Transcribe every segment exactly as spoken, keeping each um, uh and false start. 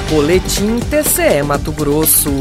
Boletim T C E Mato Grosso.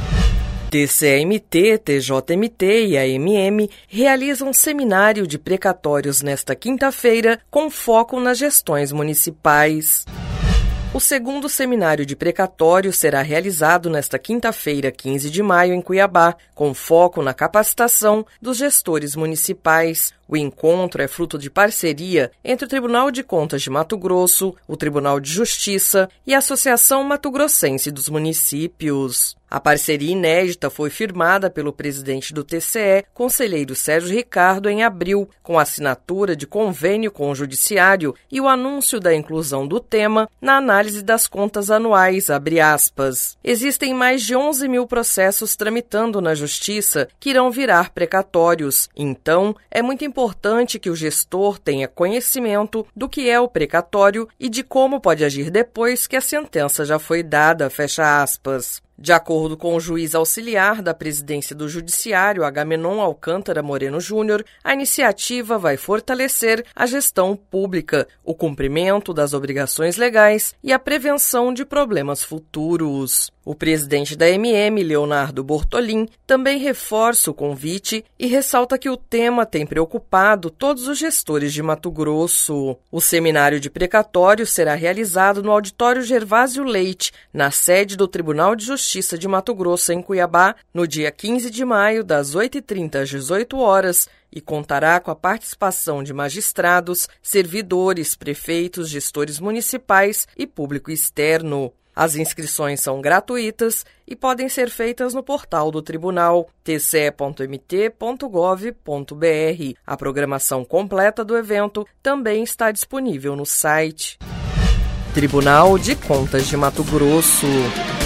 T C E M T, T J M T e A M M realizam seminário de precatórios nesta quinta-feira com foco nas gestões municipais. O segundo seminário de precatório será realizado nesta quinta-feira, quinze de maio, em Cuiabá, com foco na capacitação dos gestores municipais. O encontro é fruto de parceria entre o Tribunal de Contas de Mato Grosso, o Tribunal de Justiça e a Associação Mato Grossense dos Municípios. A parceria inédita foi firmada pelo presidente do T C E, conselheiro Sérgio Ricardo, em abril, com a assinatura de convênio com o Judiciário e o anúncio da inclusão do tema na análise das contas anuais, abre aspas. Existem mais de onze mil processos tramitando na Justiça que irão virar precatórios, então é muito importante que o gestor tenha conhecimento do que é o precatório e de como pode agir depois que a sentença já foi dada, fecha aspas. De acordo com o juiz auxiliar da presidência do Judiciário, Agamenon Alcântara Moreno Júnior, a iniciativa vai fortalecer a gestão pública, o cumprimento das obrigações legais e a prevenção de problemas futuros. O presidente da A M M, Leonardo Bortolin, também reforça o convite e ressalta que o tema tem preocupado todos os gestores de Mato Grosso. O seminário de precatório será realizado no Auditório Gervásio Leite, na sede do Tribunal de Justiça de Mato Grosso, em Cuiabá, no dia quinze de maio, das oito e trinta às dezoito horas, e contará com a participação de magistrados, servidores, prefeitos, gestores municipais e público externo. As inscrições são gratuitas e podem ser feitas no portal do Tribunal, t c e ponto m t ponto gov ponto b r. A programação completa do evento também está disponível no site. Tribunal de Contas de Mato Grosso.